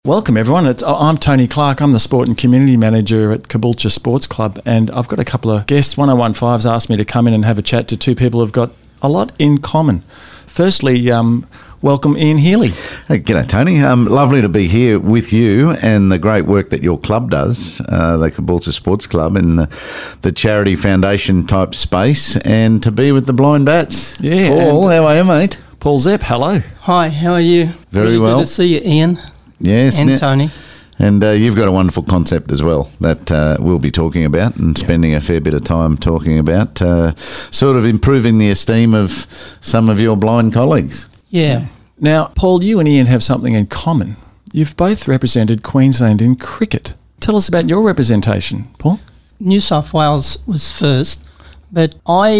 Welcome everyone. I'm Tony Clark. I'm the Sport and Community Manager at Caboolture Sports Club, and I've got a couple of guests. 1015's asked me to come in and have a chat to two people who've got a lot in common. Firstly, welcome Ian Healy. Hey, g'day Tony. Lovely to be here with you and the great work that your club does, the Caboolture Sports Club, in the charity foundation type space, and to be with the Blind Bats. Yeah. Paul, how are you, mate? Paul Zepp, hello. Hi, how are you? Very really well. Good to see you, Ian. Yes. And Tony. And you've got a wonderful concept as well that we'll be talking about and spending a fair bit of time talking about, sort of improving the esteem of some of your blind colleagues. Yeah. Now, Paul, you and Ian have something in common. You've both represented Queensland in cricket. Tell us about your representation, Paul. New South Wales was first, but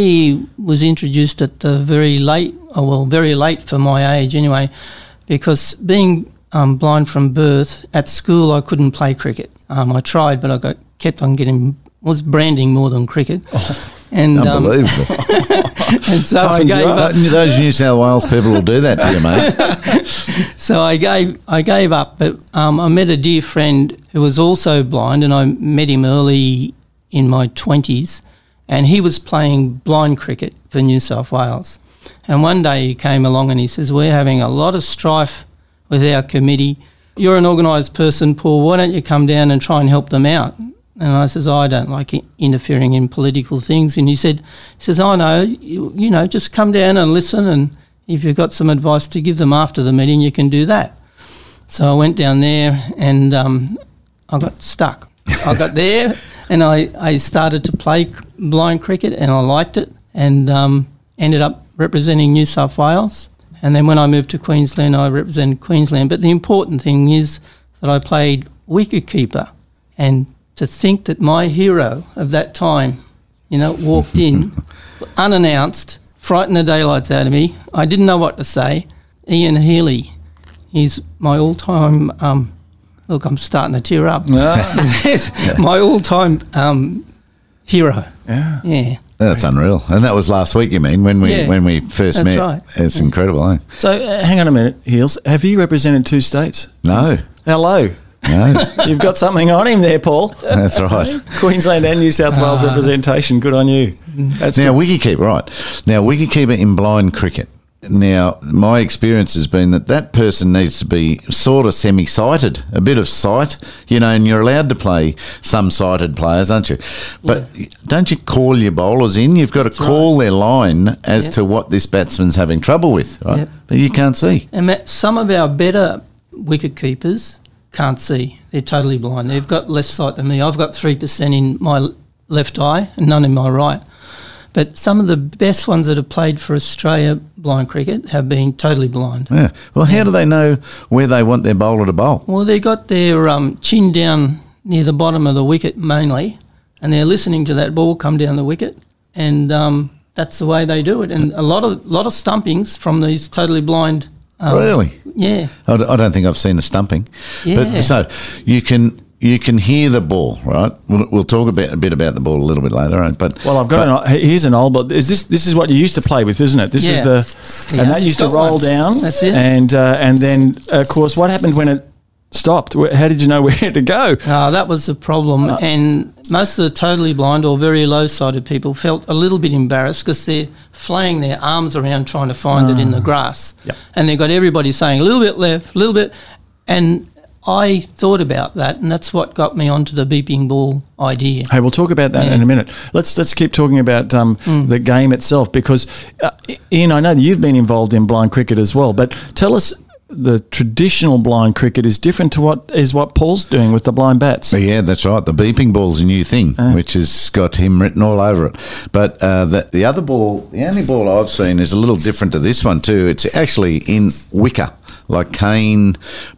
I was introduced at the very late for my age anyway, because being blind from birth, at school I couldn't play cricket. I tried, but I kept on was branding more than cricket. Oh, and unbelievable. and so I gave up. Those New South Wales people will do that to you, mate. So I gave up, but I met a dear friend who was also blind, and I met him early in my 20s, and he was playing blind cricket for New South Wales. And one day he came along and he says, "We're having a lot of strife with our committee. You're an organised person, Paul. Why don't you come down and try and help them out?" And I says, "I don't like interfering in political things." And he says, "I know, you know, just come down and listen, and if you've got some advice to give them after the meeting, you can do that." So I went down there and I got stuck. I got there and I started to play blind cricket, and I liked it, and ended up representing New South Wales. And then when I moved to Queensland, I represented Queensland. But the important thing is that I played wicketkeeper. And to think that my hero of that time, you know, walked in unannounced, frightened the daylights out of me. I didn't know what to say. Ian Healy, he's my all-time, look, I'm starting to tear up. My all-time hero. Yeah. That's unreal. And that was last week, you mean, when we first met. Right. It's incredible, eh? So hang on a minute, Heels. Have you represented two states? No. Hello. No. You've got something on him there, Paul. That's right. Queensland and New South Wales representation. Good on you. That's Now, good. wicketkeeper, right. Now, wicketkeeper in blind cricket. Now, my experience has been that person needs to be sort of semi-sighted, a bit of sight, you know, and you're allowed to play some sighted players, aren't you? But don't you call your bowlers in? You've got to call their line as to what this batsman's having trouble with, right? Yep. But you can't see. And some of our better wicket keepers can't see. They're totally blind. They've got less sight than me. I've got 3% in my left eye and none in my right. But some of the best ones that have played for Australia blind cricket have been totally blind. Yeah. Well, how do they know where they want their bowler to bowl? Well, they got their chin down near the bottom of the wicket mainly, and they're listening to that ball come down the wicket, and that's the way they do it. And a lot of stumpings from these totally blind. Really? Yeah. I don't think I've seen a stumping. Yeah. But so you can hear the ball, right? We'll talk a bit about the ball a little bit later, right? But Well, I've got here's an old, but this is what you used to play with, isn't it? This is and that used to roll down. That's it. And then of course, what happened when it stopped? How did you know where to go? That was the problem, and most of the totally blind or very low-sighted people felt a little bit embarrassed because they're flaying their arms around trying to find it in the grass. Yep. And they've got everybody saying a little bit left, a little bit, and I thought about that, and that's what got me onto the beeping ball idea. Hey, we'll talk about that in a minute. Let's keep talking about the game itself, because Ian, I know that you've been involved in blind cricket as well, but tell us, the traditional blind cricket is different to what Paul's doing with the blind bats. Yeah, that's right. The beeping ball's a new thing, which has got him written all over it. But the other ball, the only ball I've seen is a little different to this one too. It's actually in wicker, like cane,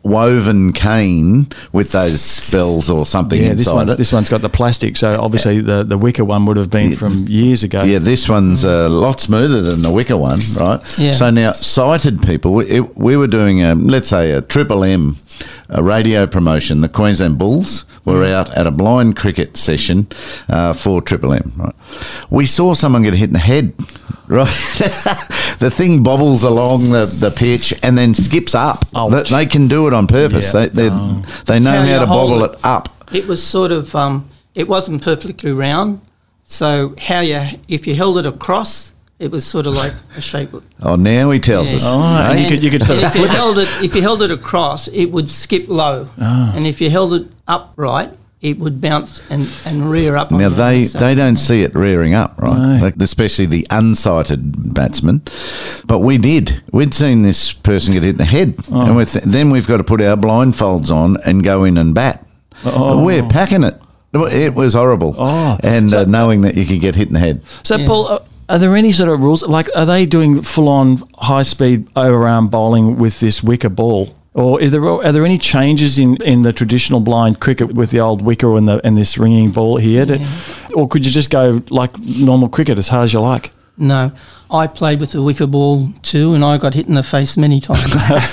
woven cane with those spells or something inside it. This one's got the plastic, so obviously the wicker one would have been from years ago. Yeah, this one's a lot smoother than the wicker one, right? Yeah. So now, sighted people, we were doing, let's say, a Triple M a radio promotion. The Queensland Bulls were out at a blind cricket session for Triple M. Right, we saw someone get hit in the head. Right, the thing bobbles along the pitch and then skips up. Ouch. They can do it on purpose. Yeah. They know how to hold bobble it up. It was sort of, it wasn't perfectly round. So if you held it across, it was sort of like a shape. Oh, now he tells Yeah. us. Oh, and And you could sort of if you held it across, it would skip low. And if you held it upright, it would bounce and rear up. Now, on the they other side. don't see it rearing up, right? No. Like, especially the unsighted batsman. But we did. We'd seen this person get hit in the head. And then we've got to put our blindfolds on and go in and bat. We're packing it. It was horrible. And knowing that you could get hit in the head. So, Paul, are there any sort of rules? Like, are they doing full-on high-speed overarm bowling with this wicker ball? Or are there any changes in the traditional blind cricket with the old wicker and this ringing ball here? Or could you just go like normal cricket as hard as you like? No. I played with the wicker ball too, and I got hit in the face many times.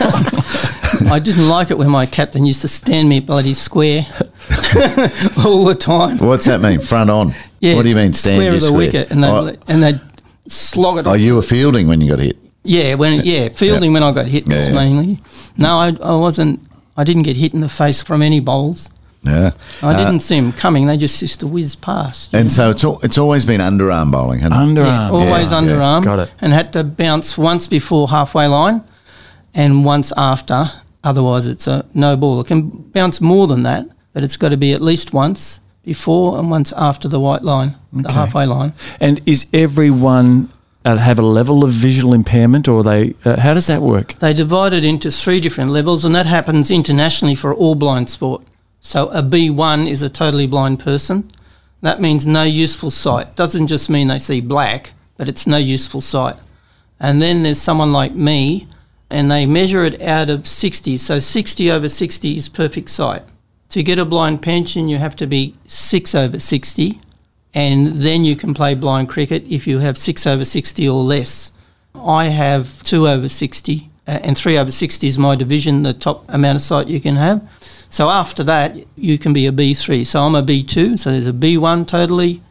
I didn't like it when my captain used to stand me bloody square all the time. What's that mean? Front on? Yeah, What do you mean, stand square you of the square? wicket, and they'd slog it. Oh, you were fielding when you got hit? Yeah, fielding when I got hit was mainly. No, I wasn't. I didn't get hit in the face from any bowls. Yeah. I didn't see them coming. They just used to whiz past. And so it's always been underarm bowling, hasn't it? Underarm. Always underarm. Got it. And had to bounce once before halfway line and once after. Otherwise, it's a no ball. It can bounce more than that, but it's got to be at least once before and once after the white line, the halfway line. And is everyone have a level of visual impairment, or they? How does that work? They divide it into 3 different levels, and that happens internationally for all blind sport. So a B1 is a totally blind person. That means no useful sight. Doesn't just mean they see black, but it's no useful sight. And then there's someone like me, and they measure it out of 60. So 60 over 60 is perfect sight. To get a blind pension, you have to be 6 over 60, and then you can play blind cricket if you have 6 over 60 or less. I have 2 over 60, and 3 over 60 is my division, the top amount of sight you can have. So after that, you can be a B3. So I'm a B2, so there's a B1 totally,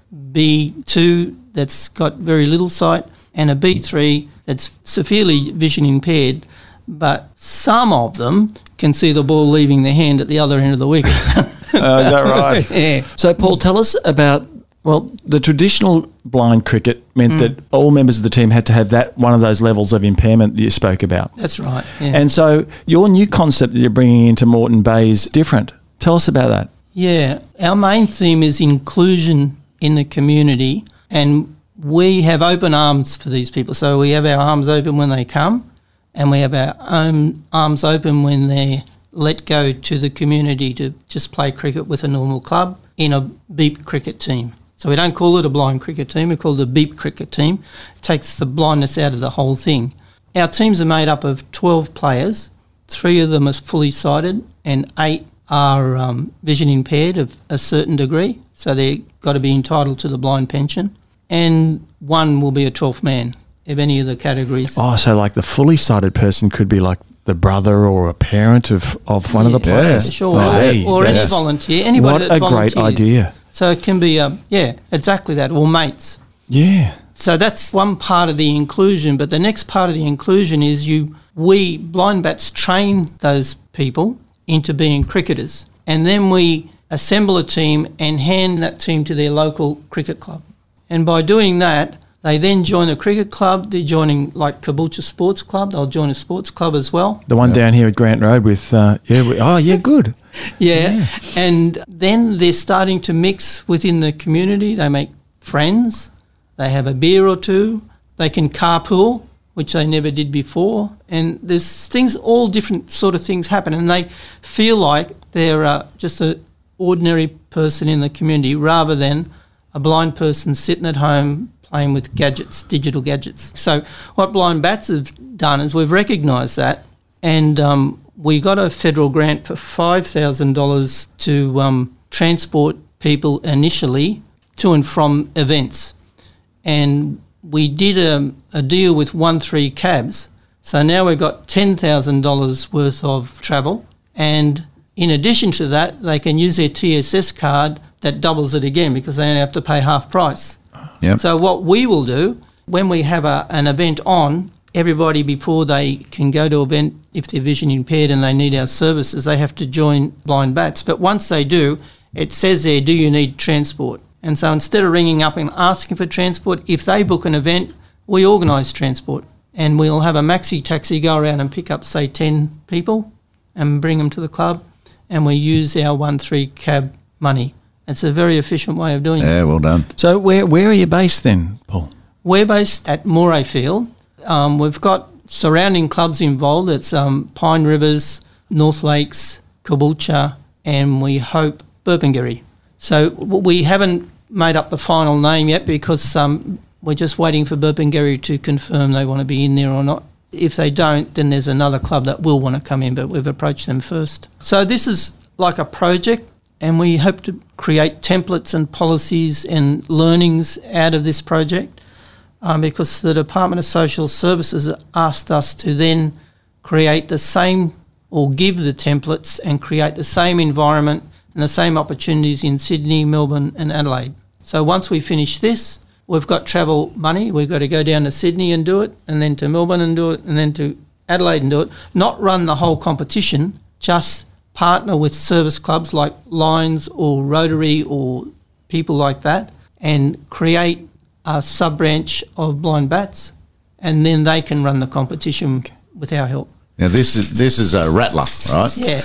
B2 that's got very little sight, and a B3 that's severely vision impaired, but some of them can see the ball leaving their hand at the other end of the wicket. Is that right? Yeah. So, Paul, tell us about, the traditional blind cricket meant that all members of the team had to have that one of those levels of impairment that you spoke about. That's right. Yeah. And so your new concept that you're bringing into Moreton Bay is different. Tell us about that. Yeah, our main theme is inclusion in the community, and we have open arms for these people. So we have our arms open when they come, and we have our own arms open when they're let go to the community to just play cricket with a normal club in a beep cricket team. So we don't call it a blind cricket team, we call it a beep cricket team. It takes the blindness out of the whole thing. Our teams are made up of 12 players. 3 of them are fully sighted and 8 are vision impaired of a certain degree, so they've got to be entitled to the blind pension. And 1 will be a 12th man of any of the categories. Oh, so like the fully sighted person could be like the brother or a parent of one of the players. Yeah, sure. Hey, or any that's- volunteer, anybody what that a volunteers. great idea. So it can be, exactly that, or mates. Yeah. So that's one part of the inclusion, but the next part of the inclusion is we blind bats train those people into being cricketers, and then we assemble a team and hand that team to their local cricket club. And by doing that, they then join a cricket club. They're joining like Caboolture Sports Club. They'll join a sports club as well. The one down here at Grant Road with, good. Yeah. And then they're starting to mix within the community. They make friends. They have a beer or two. They can carpool, which they never did before. And there's things, all different sort of things happen. And they feel like they're just an ordinary person in the community rather than a blind person sitting at home playing with gadgets, digital gadgets. So what Blind Bats have done is we've recognised that, and we got a federal grant for $5,000 to transport people initially to and from events. And we did a deal with 13 Cabs. So now we've got $10,000 worth of travel, And in addition to that, they can use their TSS card that doubles it again because they only have to pay half price. Yep. So what we will do, when we have an event on, everybody before they can go to event, if they're vision impaired and they need our services, they have to join Blind Bats. But once they do, it says there, do you need transport? And so instead of ringing up and asking for transport, if they book an event, we organise transport. And we'll have a maxi taxi go around and pick up, say, 10 people and bring them to the club. And we use our 1-3 cab money. It's a very efficient way of doing it. Yeah, well done. So where are you based then, Paul? We're based at Moray Field. We've got surrounding clubs involved. It's Pine Rivers, North Lakes, Caboolture, and we hope Burpengary. So we haven't made up the final name yet because we're just waiting for Burpengary to confirm they want to be in there or not. If they don't, then there's another club that will want to come in, but we've approached them first. So this is like a project, and we hope to create templates and policies and learnings out of this project because the Department of Social Services asked us to then create the same or give the templates and create the same environment and the same opportunities in Sydney, Melbourne and Adelaide. So once we finish this, we've got travel money. We've got to go down to Sydney and do it, and then to Melbourne and do it, and then to Adelaide and do it. Not run the whole competition, just partner with service clubs like Lions or Rotary or people like that and create a sub-branch of Blind Bats, and then they can run the competition with our help. Now this is a rattler, right? Yeah.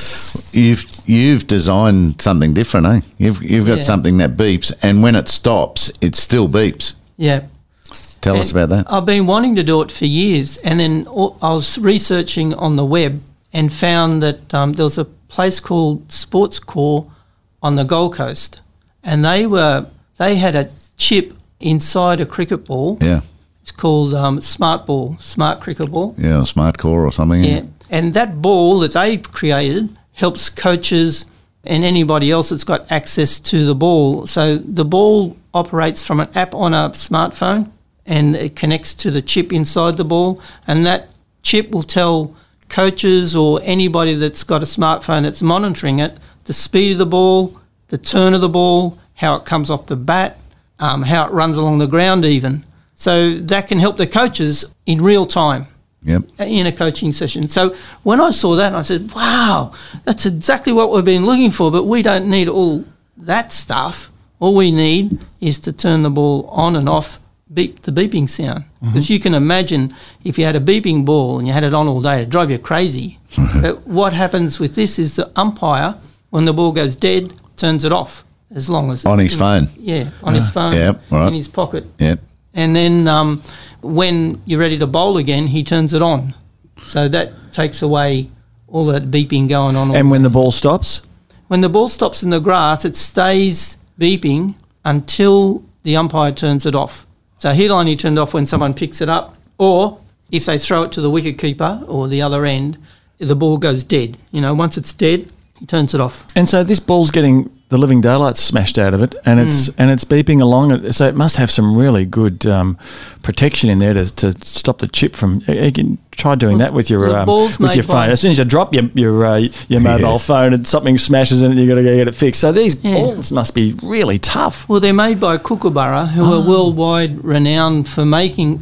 You've designed something different, eh? You've got something that beeps, and when it stops, it still beeps. Yeah. Tell us about that. I've been wanting to do it for years, and then I was researching on the web and found that there was a place called Sports Core on the Gold Coast, and they had a chip inside a cricket ball. Yeah. It's called Smart Cricket Ball. Yeah, a Smart Core or something. Yeah. And that ball that they've created helps coaches and anybody else that's got access to the ball. So the ball operates from an app on a smartphone, and it connects to the chip inside the ball, and that chip will tell coaches or anybody that's got a smartphone that's monitoring it the speed of the ball, the turn of the ball, how it comes off the bat, how it runs along the ground even. So that can help the coaches in real time. Yep. In a coaching session. So when I saw that, I said, wow, that's exactly what we've been looking for, but we don't need all that stuff. All we need is to turn the ball on and off, beep the beeping sound. Because you can imagine if you had a beeping ball and you had it on all day, it'd drive you crazy. But what happens with this is the umpire, when the ball goes dead, turns it off as long as it's On his phone. Yeah, on his phone, Yep, right. in his pocket. Yep. And then when you're ready to bowl again, he turns it on. So that takes away all that beeping going on. And when the ball stops? When the ball stops in the grass, it stays beeping until the umpire turns it off. So he'll only turn it off when someone picks it up, or if they throw it to the wicket keeper or the other end, the ball goes dead. You know, once it's dead, he turns it off. And so this ball's getting the living daylights smashed out of it, and it's beeping along it. So it must have some really good protection in there to stop the chip from. You can try doing that with your phone. As soon as you drop your mobile phone and something smashes in it, you've got to go get it fixed. So these balls must be really tough. Well, they're made by Kookaburra, who are worldwide renowned for making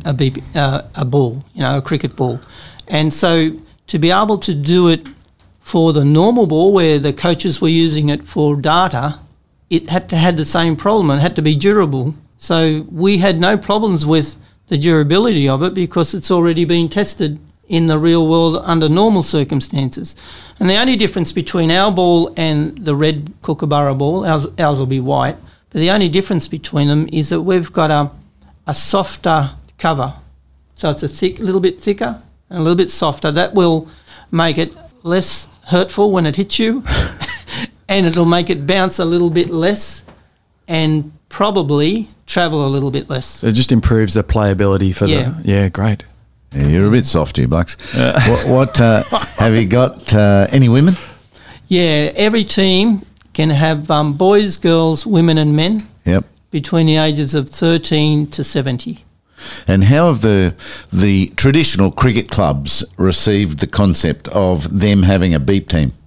a ball, a cricket ball, and so to be able to do it for the normal ball, where the coaches were using it for data, it had to have the same problem. It had to be durable. So we had no problems with the durability of it because it's already been tested in the real world under normal circumstances. And the only difference between our ball and the red Kookaburra ball, ours will be white, but the only difference between them is that we've got a softer cover. So it's a little bit thicker and a little bit softer. That will make it less hurtful when it hits you and it'll make it bounce a little bit less and probably travel a little bit less. It just improves the playability for great. Yeah, you're a bit soft here, Bucks. What have you got any women? Yeah, every team can have boys, girls, women and men between the ages of 13 to 70. And how have the traditional cricket clubs received the concept of them having a beep team?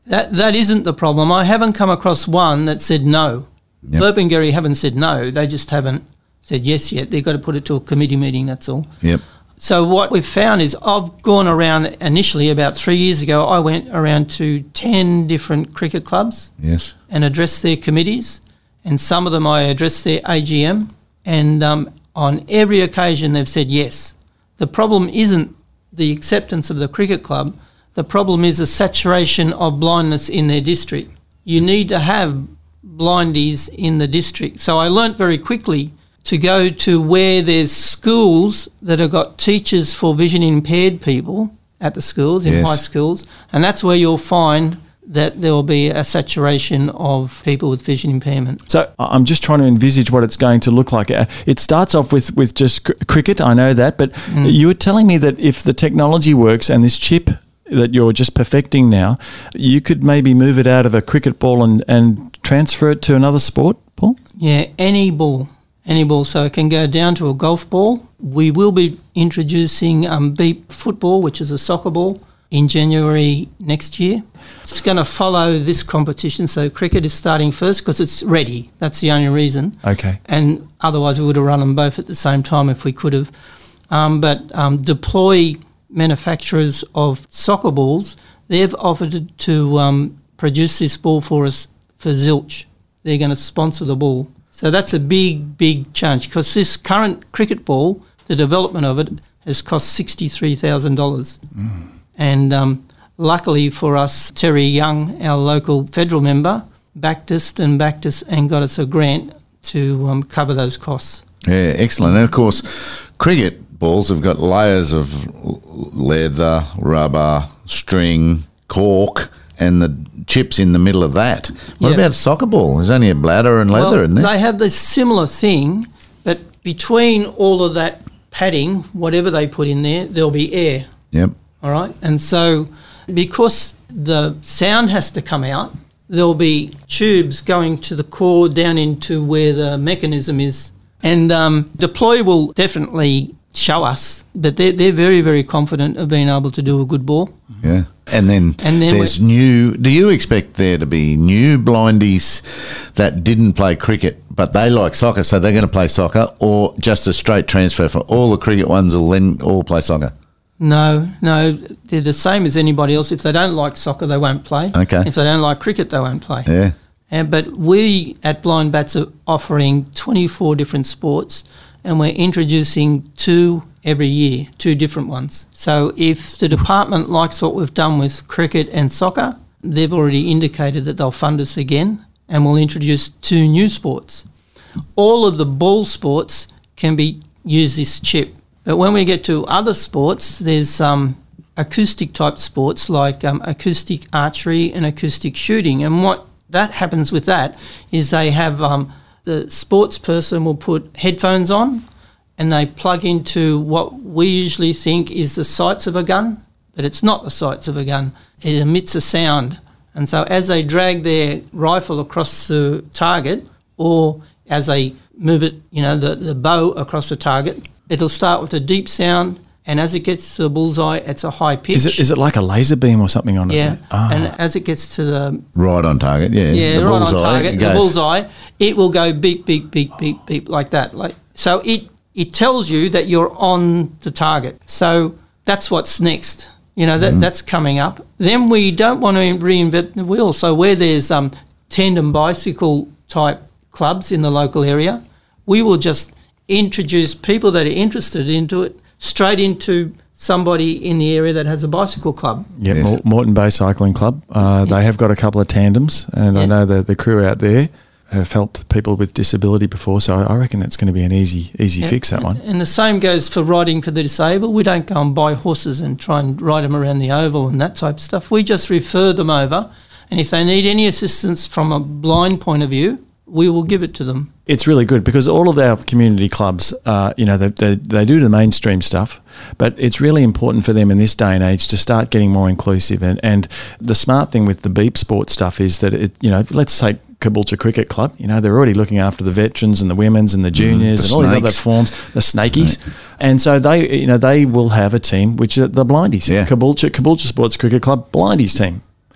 That isn't the problem. I haven't come across one that said no. Yep. Burpengary haven't said no. They just haven't said yes yet. They've got to put it to a committee meeting, that's all. Yep. So what we've found is I've gone around initially about 3 years ago. I went around to 10 different cricket clubs Yes. and addressed their committees, and some of them I addressed their AGM, and on every occasion they've said yes. The problem isn't the acceptance of the cricket club. The problem is the saturation of blindness in their district. You need to have blindies in the district. So I learnt very quickly to go to where there's schools that have got teachers for vision impaired people at the schools, in Yes. high schools, and that's where you'll find that there will be a saturation of people with vision impairment. So I'm just trying to envisage what it's going to look like. It starts off with just cricket, I know that, but you were telling me that if the technology works and this chip that you're just perfecting now, you could maybe move it out of a cricket ball and transfer it to another sport, Paul? Yeah, any ball. So it can go down to a golf ball. We will be introducing beep football, which is a soccer ball, in January next year. It's going to follow this competition, so cricket is starting first because it's ready. That's the only reason. Okay. And otherwise we would have run them both at the same time if we could have. But Deploy manufacturers of soccer balls, they've offered to produce this ball for us for zilch. They're going to sponsor the ball. So that's a big, big change because this current cricket ball, the development of it, has cost $63,000. And luckily for us, Terry Young, our local federal member, backed us and got us a grant to cover those costs. Yeah, excellent. And of course, cricket balls have got layers of leather, rubber, string, cork, and the chips in the middle of that. What Yeah. about a soccer ball? There's only a bladder and leather in there. They have this similar thing, but between all of that padding, whatever they put in there, there'll be air. Yep. All right. And so because the sound has to come out, there'll be tubes going to the core down into where the mechanism is. And Deploy will definitely show us, but they're very, very confident of being able to do a good ball. Yeah. And then there's new... Do you expect there to be new blindies that didn't play cricket but they like soccer, so they're going to play soccer, or just a straight transfer for all the cricket ones will then all play soccer? No, they're the same as anybody else. If they don't like soccer, they won't play. Okay. If they don't like cricket, they won't play. Yeah. But we at Blind Bats are offering 24 different sports, and we're introducing 2 every year, 2 different ones. So if the department likes what we've done with cricket and soccer, they've already indicated that they'll fund us again, and we'll introduce 2 new sports. All of the ball sports can use this chip. But when we get to other sports, there's acoustic type sports like acoustic archery and acoustic shooting. And what that happens with that is they have the sports person will put headphones on and they plug into what we usually think is the sights of a gun, but it's not the sights of a gun. It emits a sound. And so as they drag their rifle across the target, or as they move it, the bow across the target, it'll start with a deep sound, and as it gets to the bullseye, it's a high pitch. Is it like a laser beam or something on it? Yeah, and as it gets to the... Right on target, yeah. Yeah, the right bullseye, on target, the bullseye, it will go beep, beep, beep, beep, beep, like that. So it tells you that you're on the target. So that's what's next. That's coming up. Then we don't want to reinvent the wheel. So where there's tandem bicycle type clubs in the local area, we will just introduce people that are interested into it straight into somebody in the area that has a bicycle club. Yeah, Yes. Moreton Bay Cycling Club. They have got a couple of tandems, and I know the crew out there have helped people with disability before, so I reckon that's going to be an easy fix, that one. And the same goes for riding for the disabled. We don't go and buy horses and try and ride them around the oval and that type of stuff. We just refer them over, and if they need any assistance from a blind point of view, we will give it to them. It's really good because all of our community clubs, they do the mainstream stuff, but it's really important for them in this day and age to start getting more inclusive. And the smart thing with the beep sport stuff is that let's take Caboolture Cricket Club. They're already looking after the veterans and the women's and the juniors and all these other forms, the snakies, and so they will have a team which are the blindies. Yeah. Caboolture Sports Cricket Club blindies team.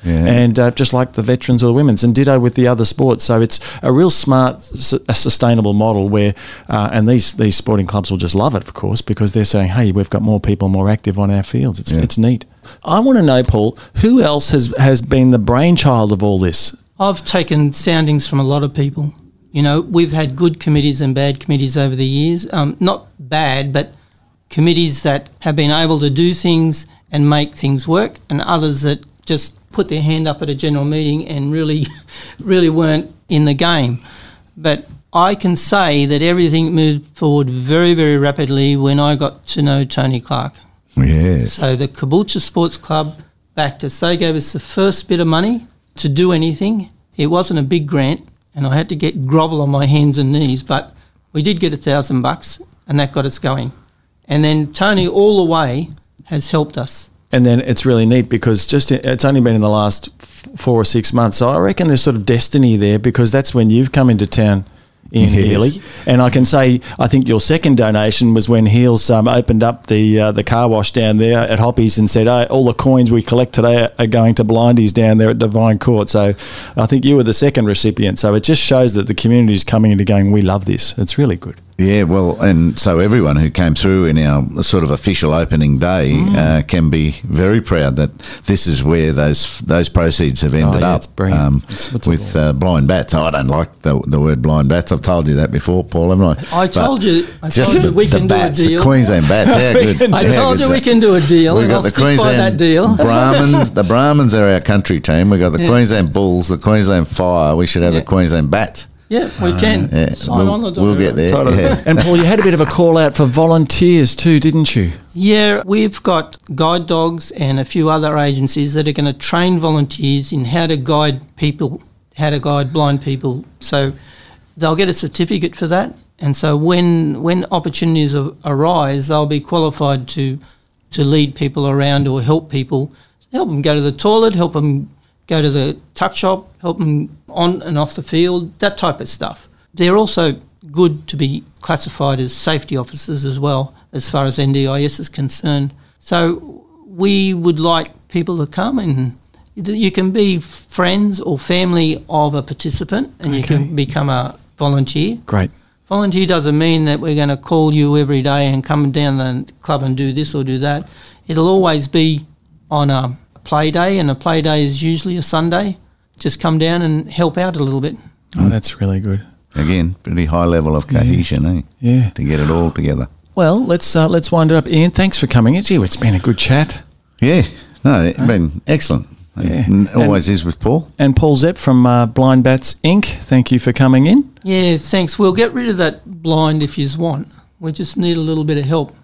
and just like the veterans or the women's, and ditto with the other sports. So it's a real smart, sustainable model where, and these sporting clubs will just love it, of course, because they're saying, hey, we've got more people more active on our fields. It's neat. I want to know, Paul, who else has been the brainchild of all this? I've taken soundings from a lot of people. You know, we've had good committees and bad committees over the years. Not bad, but committees that have been able to do things and make things work, and others that just put their hand up at a general meeting and really weren't in the game. But I can say that everything moved forward very, very rapidly when I got to know Tony Clark. Yes. So the Caboolture Sports Club backed us. They gave us the first bit of money to do anything. It wasn't a big grant, and I had to grovel on my hands and knees, but we did get $1,000, and that got us going. And then Tony, all the way, has helped us. And then it's really neat because it's only been in the last 4 or 6 months. So I reckon there's sort of destiny there, because that's when you've come into town in Healy. And I can say, I think your second donation was when Heels opened up the car wash down there at Hoppy's and said, all the coins we collect today are going to blindies down there at Divine Court. So I think you were the second recipient. So it just shows that the community is coming into going, we love this. It's really good. Yeah, well, and so everyone who came through in our sort of official opening day can be very proud that this is where those proceeds have ended up. It's brilliant. With blind bats. I don't like the word blind bats. I've told you that before, Paul, haven't I? I told you we can do a deal. The Queensland bats, how good. I told you we can do a deal, and I'll stick by that deal. Brahmins, the Brahmins are our country team. We've got the Queensland Bulls, the Queensland Fire. We should have the Queensland Bats. Yeah, we can. Sign on the dot. We'll get there. Yeah. And Paul, you had a bit of a call out for volunteers too, didn't you? Yeah, we've got guide dogs and a few other agencies that are going to train volunteers in how to guide people, how to guide blind people. So they'll get a certificate for that. And so when opportunities arise, they'll be qualified to lead people around or help people, help them go to the toilet, help them go to the tuck shop, help them on and off the field, that type of stuff. They're also good to be classified as safety officers as well, as far as NDIS is concerned. So we would like people to come, and you can be friends or family of a participant, and you can become a volunteer. Great. Volunteer doesn't mean that we're going to call you every day and come down the club and do this or do that. It'll always be on a play day, and a play day is usually a Sunday. Just come down and help out a little bit. Oh, that's really good. Again, pretty high level of cohesion, Yeah. To get it all together. Well, let's wind it up. Ian, thanks for coming in. Gee, it's been a good chat. Yeah. No, it's been excellent. Yeah. Always is with Paul. And Paul Zepp from Blind Bats Inc., thank you for coming in. Yeah, thanks. We'll get rid of that blind if you want. We just need a little bit of help.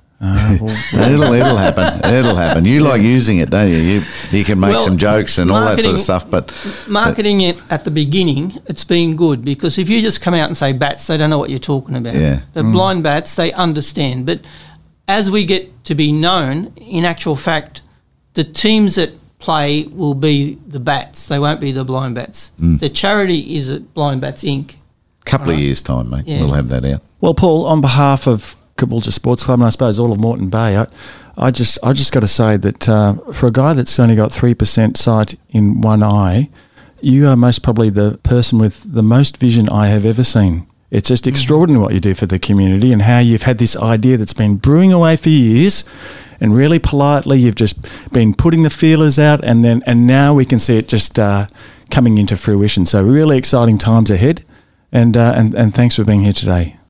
It'll happen. It'll happen. You like using it, don't you? You can make some jokes and all that sort of stuff. But marketing it at the beginning, it's been good, because if you just come out and say bats, they don't know what you're talking about. Yeah. But blind bats, they understand. But as we get to be known, in actual fact, the teams that play will be the bats. They won't be the blind bats. The charity is at Blind Bats Inc. Couple of years' time, mate. Yeah. We'll have that out. Well, Paul, on behalf of Caboolture Sports Club, and I suppose all of Moreton Bay, I just got to say that for a guy that's only got 3% sight in one eye, you are most probably the person with the most vision I have ever seen. It's just extraordinary what you do for the community, and how you've had this idea that's been brewing away for years, and really politely you've just been putting the feelers out, and now we can see it just coming into fruition. So really exciting times ahead, and thanks for being here today.